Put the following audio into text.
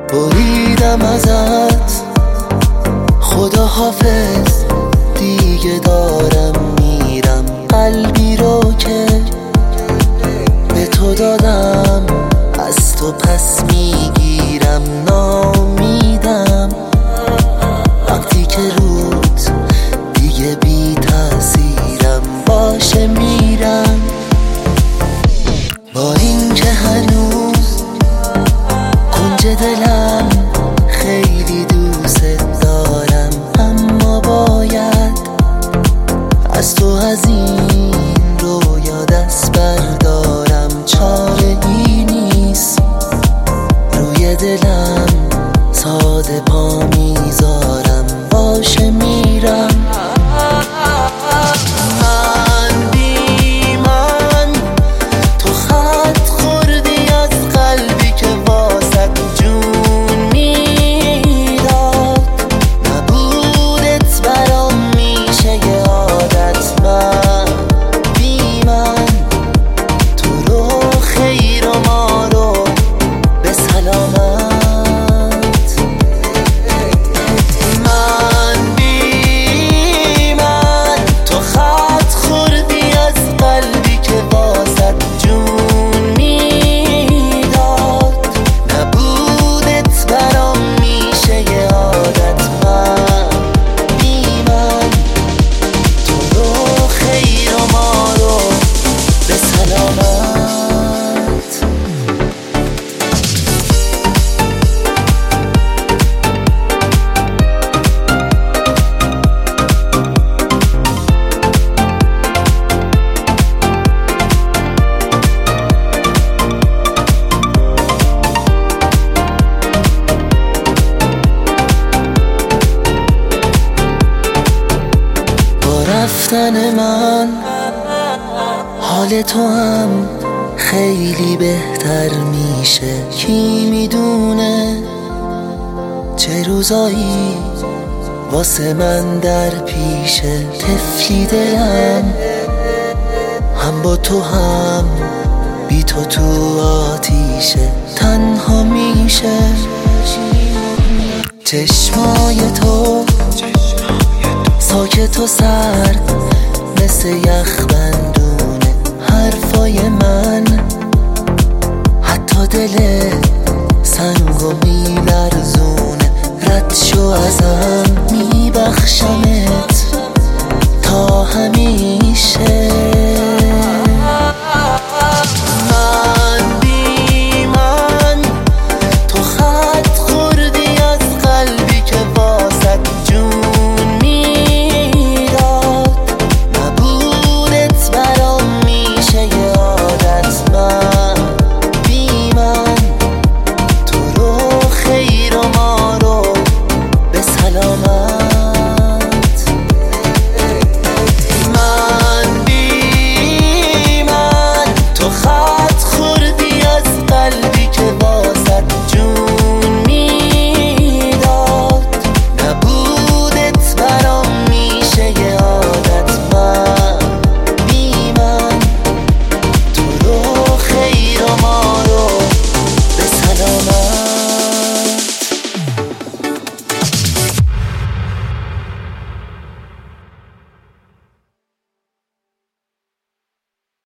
بریدم ازت، خدا حافظ دیگه دارم میرم. قلبی رو که به تو دادم از تو پس میگیرم. نامیدم وقتی که روت دیگه بی تأثیرم. باشه میرم با این که هنوز کنج دلم خیلی دوست دارم، اما باید از تو از این رویا دست بردارم. چاره ای نیست روی دلم ساده پا میذارم. باشه میرم. رفتن من حال تو هم خیلی بهتر میشه. کی میدونه چه روزایی واسه من در پیشه. طفلی دلم هم با تو هم بی تو تو آتیشه. تنها میشه چشمای تو ساکت و سرد مثل یخ بندونه. حرفای من حتی دل سنگو میلرزونه. رد شو ازم میبخشمت تا همیشه.